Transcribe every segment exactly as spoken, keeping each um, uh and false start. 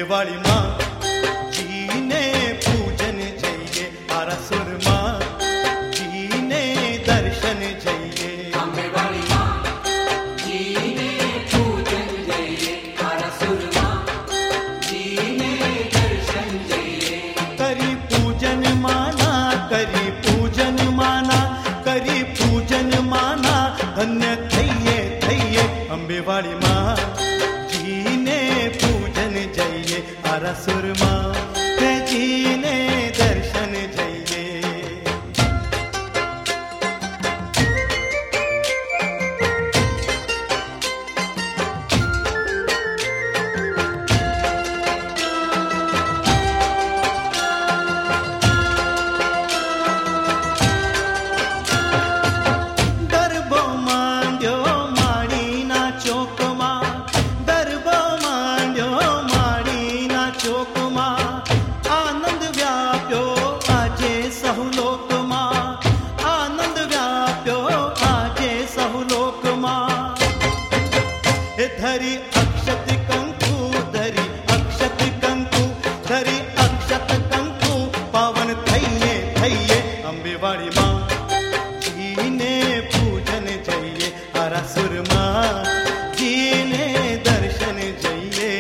અંબેવાળી માં જીને પૂજન જઈએ, આરાસુર માં જીને દર્શન જઈએ. અંબેવાળી માં જીને પૂજન જઈએ, આરાસુર માં જીને દર્શન જઈએ. કરી પૂજન માના, કરી પૂજન માના, કરી પૂજન માના, ધન્ય થઈએ થઈએ. અંબેવાળી માં જીને પૂજન જઈએ, આરાસુર માં જીને દર્શન જઈએ. ગરબો માંડ્યો માળીના ચોકમાં, ગરબો માંડ્યો માળીના ચોકમાં, આનંદ વ્યાપ્યો આજે સહુ લોકમાં, આનંદ વ્યાપ્યો આજે સહુ લોકમાં. એ ધરી અક્ષત કંકુ, ધરી અક્ષત કંકુ, ધરી અક્ષત કંકુ, પાવન થઈએ થઈએ. અંબેવાળી માં જીને પૂજન જઈએ, આરાસુર માં જીને દર્શન જઈએ.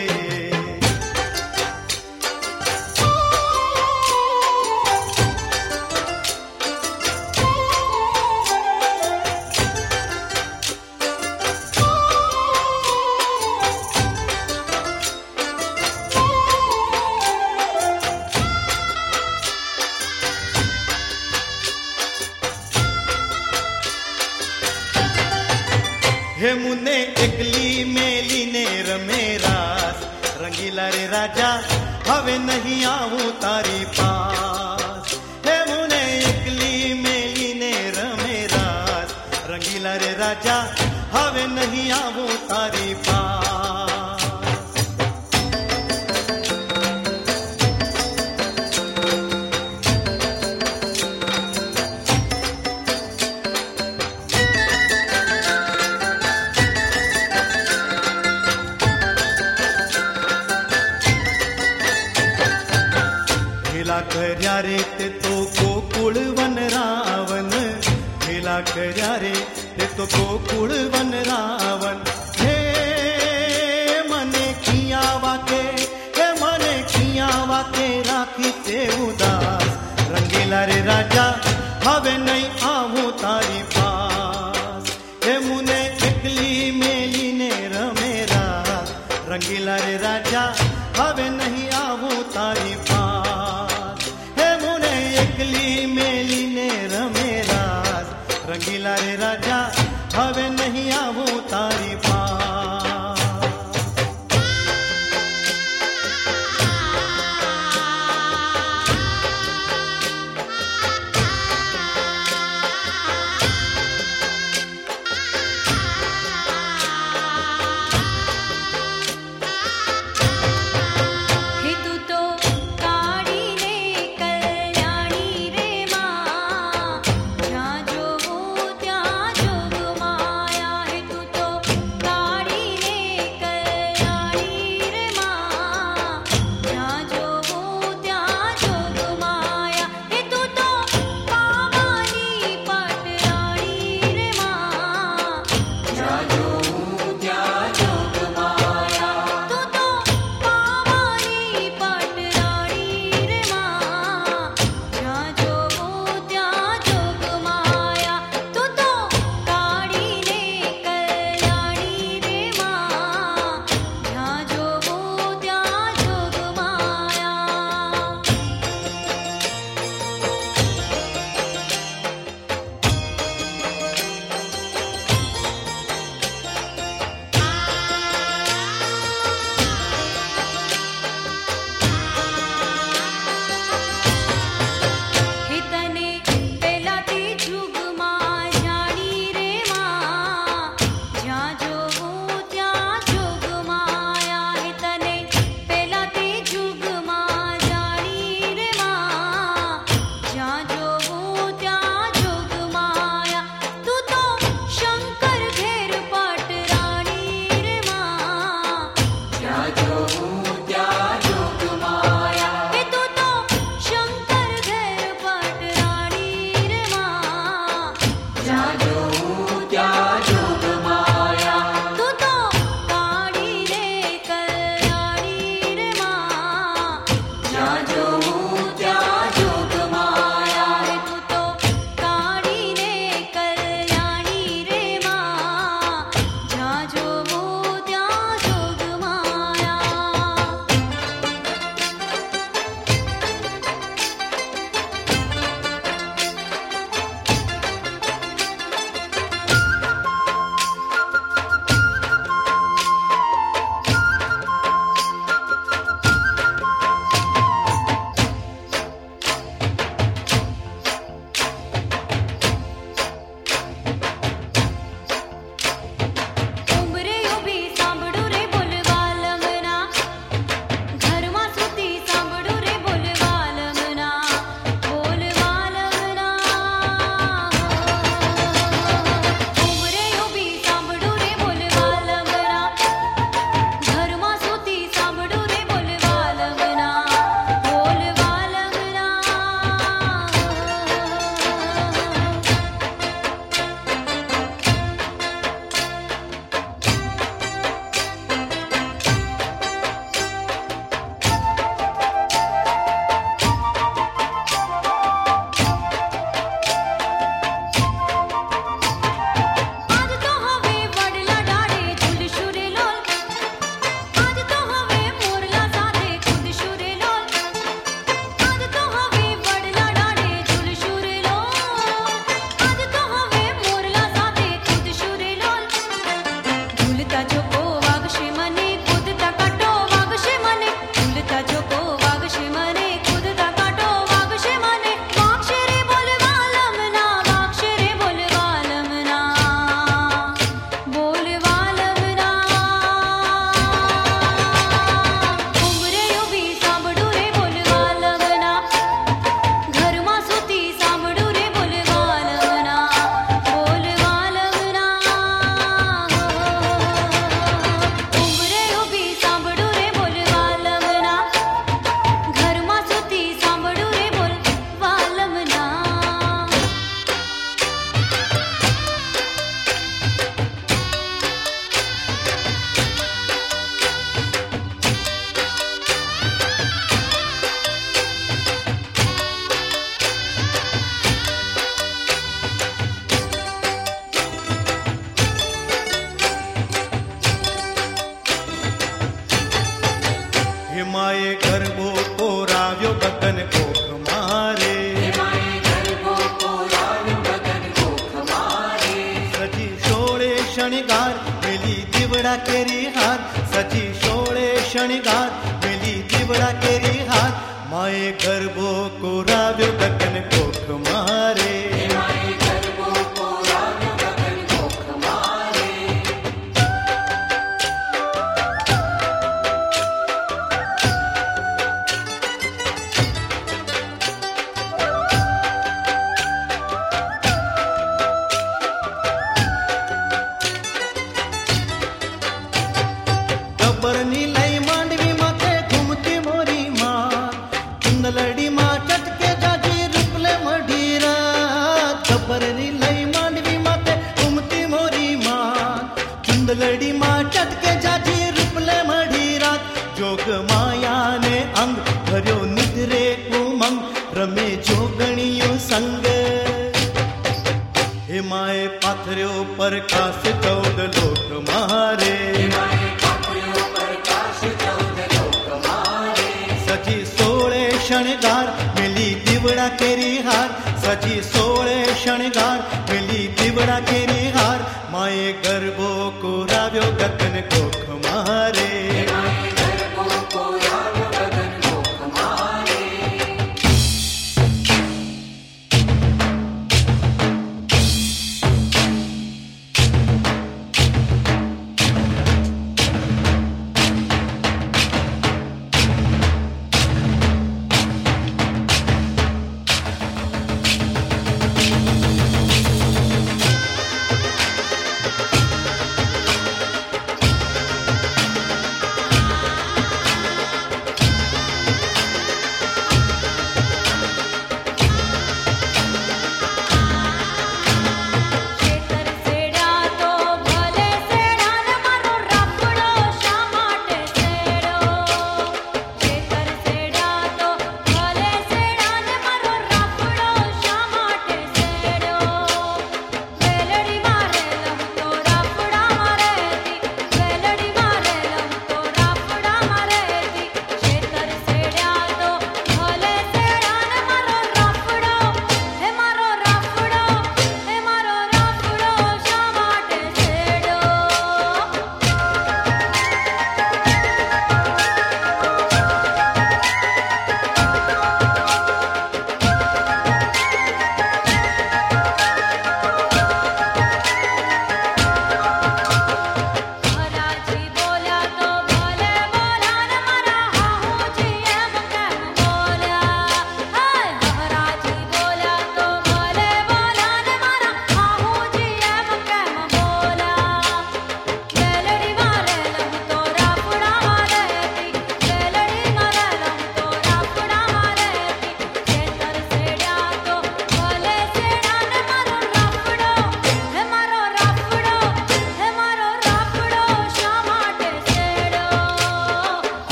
હે મુને એકલી મેલીને રમે રાસ, રંગીલા રે રાજા હવે નહીં આવું તારી પાસ. હે મુને એકલી મેલીને રમે રાસ, રંગીલા રે રાજા હવે નહીં આવું તારી પાસ. ખેલા કર્યા રે તે તો ગોકુળ વન રાવણ, ખેલા કર્યા રે તે તો ગોકુળ વન રાવણ. હે મને કિયા વાકે, હે મને કિયા વાકે રાખી તે ઉદાસ. રંગીલા રે રાજા હવે નહીં આવું તારી પાસ. હે મુને એકલી મેલીને રમે રાસ, રંગીલા રે રાજા હવે નહીં આવું તારી પાસ. હે મુને એકલી મેલીને રમે રાસ, રંગીલા રે રાજા હવે નહીં આવું તારી પાસ. હે તું તો કાળી રે કલ્યાણી રે માં, જ્યાં જોવું ત્યાં જોગ માયા. હે તું તો જ્યાં જોઉં ત્યાં જોગ માયા. તું તો કાળી રે કલ્યાણી રે માં. જ્યાં જોઉં ત્યાં જોગ માયા. તું તો કાળી રે કલ્યાણી રે માં. જ્યાં જોવું ત્યાં જોગ માયા. ઉંબરે ઊભી સાંભળું રે બોલવા લમના. ઘરમાં સૂતી સાંભળું રે બોલવા લમના. બોલવા લમના. ઉંબરે ઊભી સાંભળું રે બોલવા લમના. ઘરમાં સૂતી સાંભળું રે બોલવા લમના. બોલવા લમના. આજ તો હવે વડલા ડાળે ઝૂલશું રે લોલ. આજ તો હવે મોરલા સાથે કૂદશું રે લોલ. આજ તો હવે વડલા ડાળે ઝૂલશું રે લોલ. આજ તો હવે મોરલા સાથે કૂદશું રે લોલ. ઝૂલતા જોકો વાગશે મને, કૂદતા કાંટો વાગશે મને. ઝૂલતા જોકો વાગશે મને, કૂદતા કાંટો વાગશે મને. વાગશે રે બોલવા લમના, વાગશે રે બોલવા લમના. બોલવા લમના. ઉંબરે ઊભી સાંભળું રે બોલવા લમના. ઘરમાં સૂતી સાંભળું રે બોલવા લમના. બોલવા લમના. ઉંબરે ઊભી સાંભળું રે બોલવા લમના. ઘરમાં સૂતી સાંભળું રે બોલવા લમના. હિમાએ ગરબો કોરાવ્યો ગગન કોખ મારે. માએ ગરબો કોરાવ્યો ગગન કોખ મારે. સજી શોળે શણગાર મેલી દીવડા કેરી હાર. સજી શોળે શણગાર મેલી દીવડા કેરી હાર. માએ ગરબો કોરાવ્યો ગગન કોખ મારે. માએ ગરબો કોરાવ્યો ગગન કોખ મારે. ગબ્બરની લઈ માંડવી માથે ઘૂમતી મોરી માં. ચુંદલડી માં ચટકે જાજી રૂપલે મઢી રાત. ગબ્બરની લઈ માંડવી માથે ઘૂમતી મોરી માં. ચુંદલડી માં ચટકે જાજી રૂપલે મઢી રાત. જોગ માયાને અંગ ભર્યો નિદ્રે ઉમંગ. રમે જોગણીયો સંગ. હિમાએ પાથર્યો પ્રકાશ ચૌદ લોક મારે. માએ પાથર્યો પ્રકાશ ચૌદ લોક મારે. સજી સોળે શણગાર મેલી દીવડા કેરી હાર. સજી સોળે શણગાર મેલી દીવડા કેરી હાર. માએ ગરબો કોરાવ્યો ગગન કોખ મારે. માએ ગરબો કોરાવ્યો ગગન કોખ મારે. હિમાએ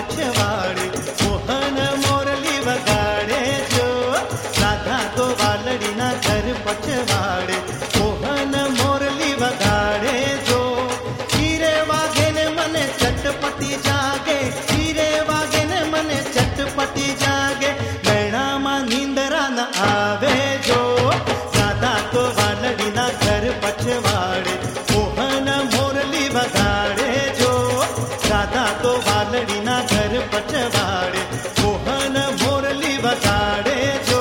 पछवाड़े मोहन मोरली वगाड़े जो राधा तो वालड़ी ना घर पछवाड़े मोहन मोरली वगाड़े जो हीरे वागे ने मने चटपटी जागे हीरे वागे ने मने चटपटी जागे नैना मा नींदरा न आवे जो राधा तो वालड़ी ना घर पछवाड़े मोहन मोरली वगाड़े जो राधा तो वालड़ी ना घर पछवाड़े मोहन मोरली वगाड़े जो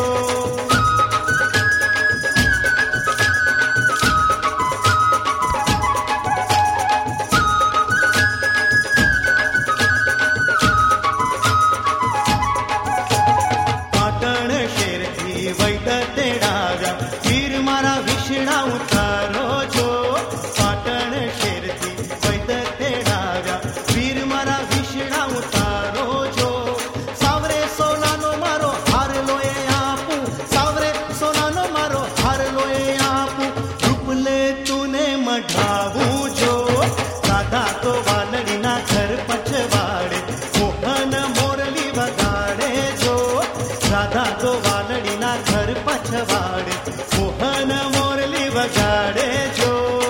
पाटण शेर थी वैद तेड़ाव्या वीर मारा विष्णा उतारो जो पाटण शेर थी वैद तेड़ाव्या वीर मारा विष्णा उतारो जो सावरे सोनानो मारो हार लोए आपू सावरे सोनानो मारो हार लोए आपू रूपले तूने मढ़ावू जो राधा तो वालड़ी ना घर पछवाड़े मोहन मोरली वगाड़े जो राधा तो वालड़ी ना घर पछवाड़े मोहन मोरली वगाड़े जो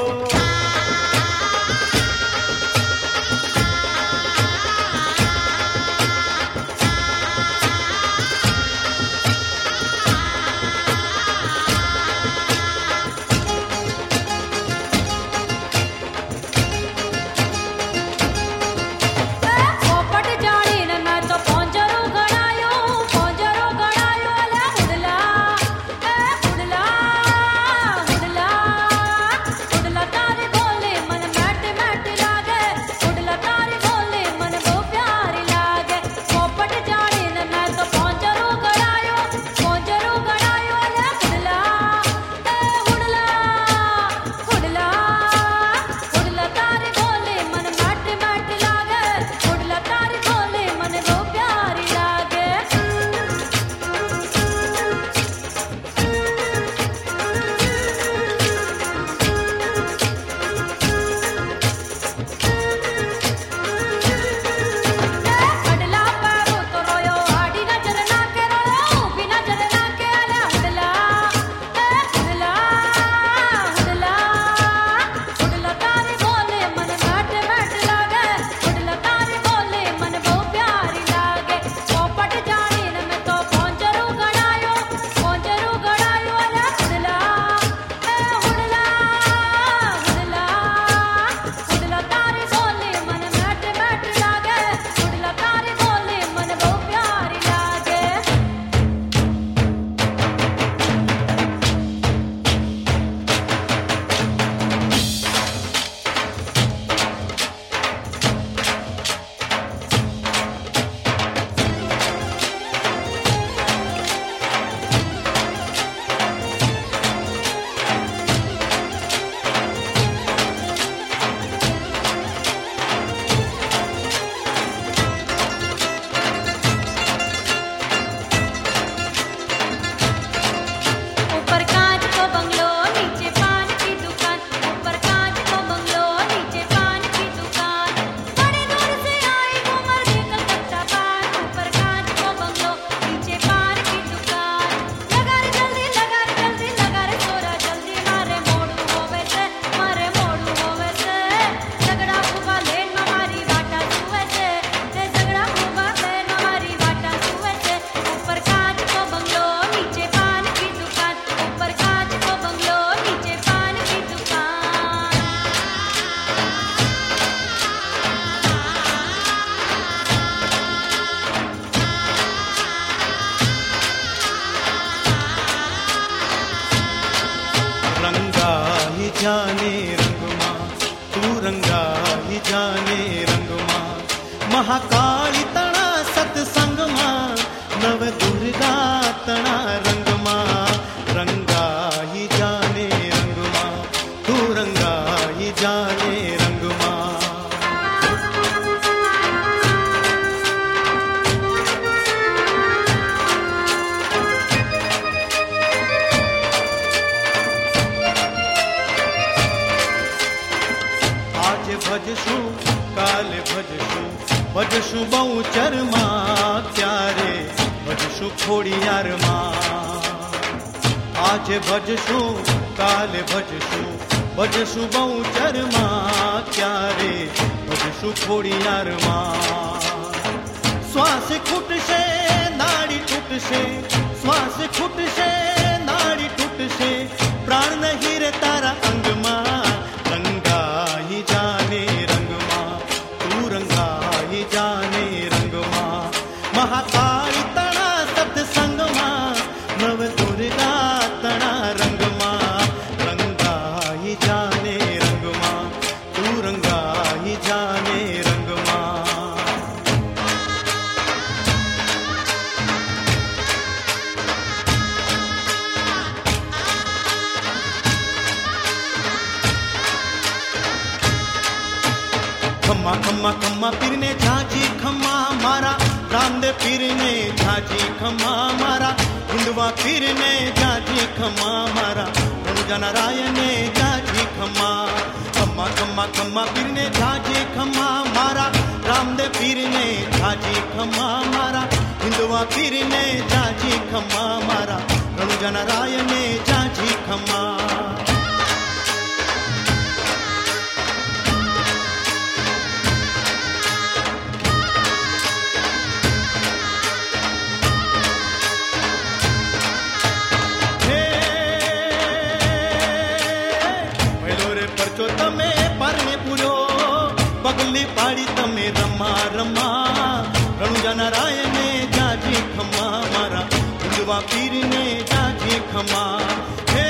પોપટ જાણીને મેં તો પોંજરો ગણાયો પોંજરો ગણાયો અલા ઉડલા એ ઉડલા ઉડલા ઉડલા તારી બોલે મને મેટ મેટ લાગે ઉડલા તારી બોલે મને બહુ પ્યારી લાગે પોપટ જાણીને મેં તો પોંજરો ગણાયો પોંજરો ગણાયો અલા ઉડલા એ ઉડલા ઉડલા ઉડલા તારી બોલે મને મેટ મેટ લાગે ઉડલા તારી બોલે મને બહુ પ્યારી લાગે અડલા પારો તો રોયો આડી નજર નાકે રોયો ઊભી નજર નાકે અલા ઉડલા એ ઉડલા ઉડલા ઉડલા તારી બોલે મને મેટ મેટ લાગે ઉડલા તારી બોલે મને બહુ પ્યારી લાગે પોપટ જાણીને મેં તો પોંજરો ગણાયો પોંજરો ગણાયો અલા ઉડલા એ ઉડલા ઉડલા ઉડલા તારી બોલે મને મેટ મેટ લાગે ઉડલા તારી બોલે મને બહુ પ્યારી લાગે ऊपर कांच को बंगलो नीचे पान की दुकान ऊपर कांच को बंगलो नीचे पान की दुकान बड़े दूर से आई घूमर दे कलकत्ता पान ऊपर कांच को बंगलो नीचे पान की दुकान लगा रे जल्दी लगा रे जल्दी लगा रे छोरा जल्दी मारे मोड़ू होवे से मारे मोड़ू होवे से झगड़ा हुआ लेन में मारी वाटा सुवे से ते झगड़ा हुआ लेन में मारी वाटा सुवे से ऊपर कांच को बंगलो नीचे पान की दुकान ऊपर कांच को बंगलो नीचे पान की दुकान रंगा ही जाने रंगमा तू रंगा ही जाने रंगमा महाकाली तणा सत्संगमा नव दुर्गा तणा रंगमा रंगा ही जाने रंगमा तू रंगा ही जाने रंगमा ભજશું કાલે ભજશું ભજશું બહુ ચરમાં ત્યારે ભજશું ખોડિયારમાં આજે ભજશું કાલે ભજશું ભજશું બહુ ચરમાં ત્યારે ભજશું ખોડિયારમાં શ્વાસ ખૂટશે નાડી તૂટશે શ્વાસ ખૂટશે નાડી તૂટશે પ્રાણ નહીં રે તારા અંગમાં રંગાઈ જાને રંગમાં તું રંગાઈ જાને રંગમાં મહાકાળી તણા સત્સંગમાં નવ દુર્ગા તણા રંગમાં રંગાઈ જાને રંગમાં તું રંગાઈ જાને રંગમાં खम्मा खम्मा खम्मा पीरने झाजी खम्मा मारा रामदेव पीरने झाजी खम्मा मारा हिंदुआ पीरने झाजी खम्मा मारा रणुजा रायने झाजी खम्मा खम्मा खम्मा खम्मा पीरने झाजी खम्मा मारा रामदेव पीरने झाजी खम्मा मारा हिंदुआ पीरने झाजी खम्मा मारा रणुजा रायने झाजी खम्मा પગલી પાડી તમે રમા રમા રણુજા નારાયણે જાજી ખમા મારા હિંદુઆ પીરને જાજી ખમા હે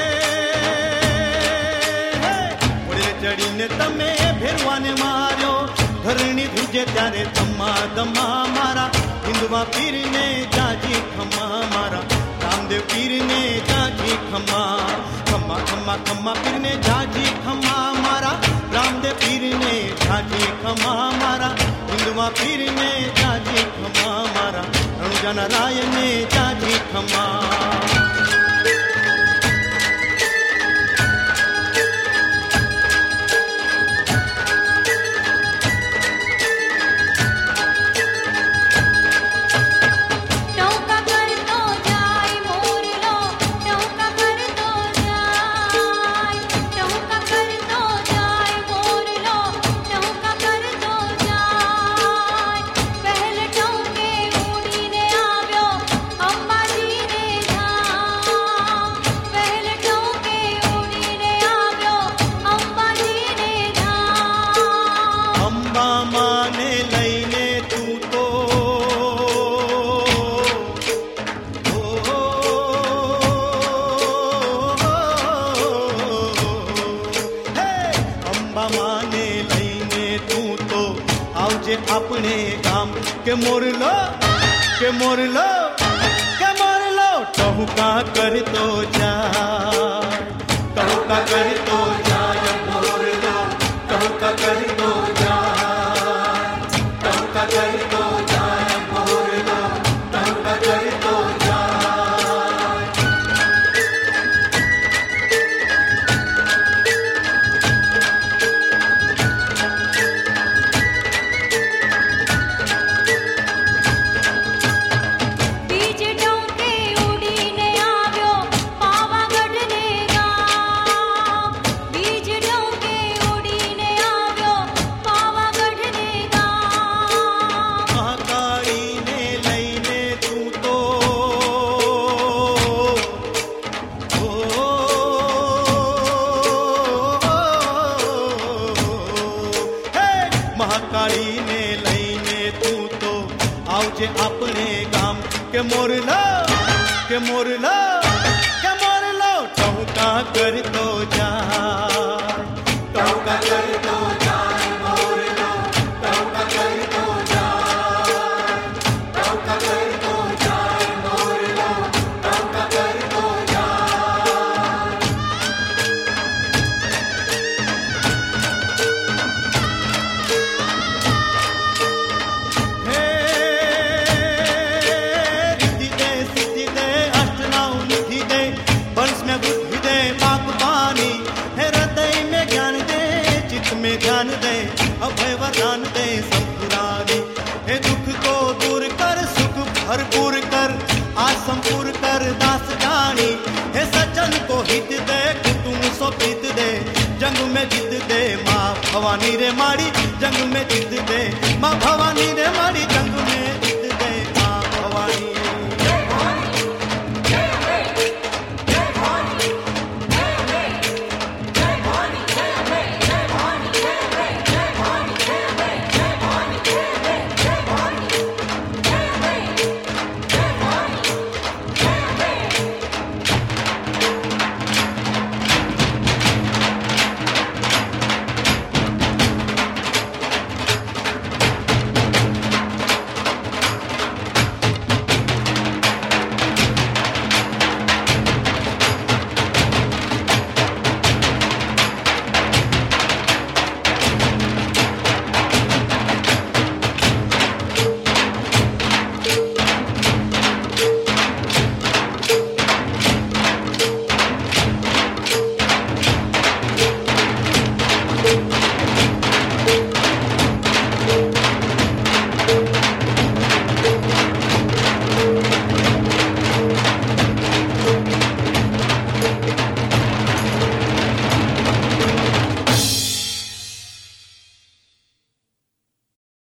ઓડે ચડીને તમે ભેરવાને માર્યો ધરણી ધ્રુજે ત્યારે ધમા ધમા મારા હિંદુઆ પીરને જાજી ખમા મારા રામદેવ પીરને જાજી ખમા ખમા ખમા ખમા પીરને જાજી ખમા મારા રામદેવ પીરને જાજી ખમા મારા હિંદુઆ પીરને જાજી ખમા મારા રણુજા નારાયણે જાજી ખમા अपने काम के मोरलो के मोरलो के मोरलो टहुका कर तो जा टहुका कर तो जा मोरलो टहुका कर तो जा टहुका कर तो जा मोरलो टहुका कर तो जा के मोरलो के मोरलो के मोरलो टहुका कर तो जा टहुका कर तो जा मोरलो टहुका कर तो जा टहुका कर तो जा मोरलो टहुका कर तो जा तो प्रीत दे जंग में जीत दे माँ भवानी रे माड़ी जंग में जीत दे माँ भवानी रे माड़ी जंग में